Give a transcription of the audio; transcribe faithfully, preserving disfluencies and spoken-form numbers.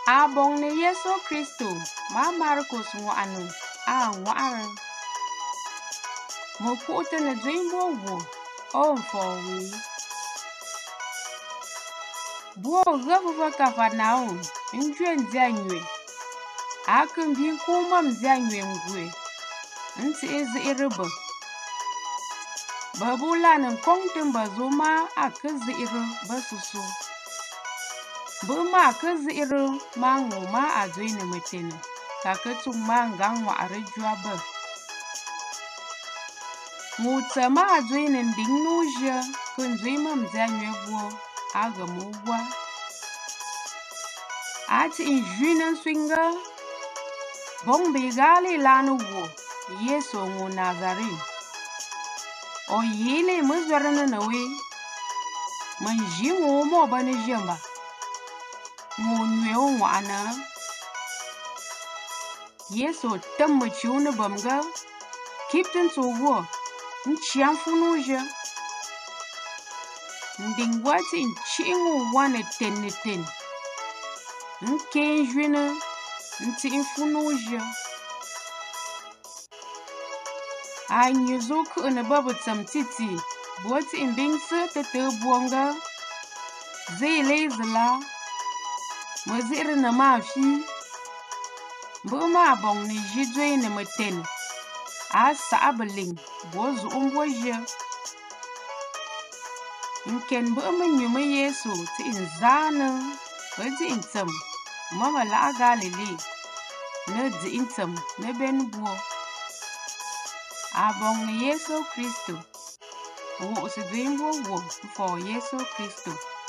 Abong ni Yesu Kristo ma Marcos ngwanu a ngwara. Mo puta na dwimbo wo o mfowi. Bo gafufa Kafarnaum njwe nzanywe. Akum bin kuma mzanywe ngwe. Nti izi iriba. Babula nan kongtin bazuma akazi iri basusu. Buma akazi iri mangu ma adwini mutini. Kakatu mangang wa arejua ba. Muta ma adwini ndingnujia kunzwima mzanywe bo aga mugwa. Ati injwina swinga. Bombi gali lanu wo. Yesu ngu Nazari. O yile muzwarana nawe. Manji ngu mo bani jamba. Ngu nweo ngu ana. Yesu tamma chiuna bamga. Kipten so wo. Nchiam funuja. Ndingwati nchingu wane tenne ten. Nkenjwina. Nti infunuja. Anyi zuku na babu tsamtiti. Boti imbingsi tete buonga. Zile zila. Maziri na mafi. Buma abong ni jidwe na maten. Asa abaling. Bozu umboja. Nken buma nyuma Yesu ti inzana. Bati intam. Mama la agalili. Na di intam. Na benbuo. Abong ni Yesu Kristo. Wo usidwimbo wo for Yesu Kristo.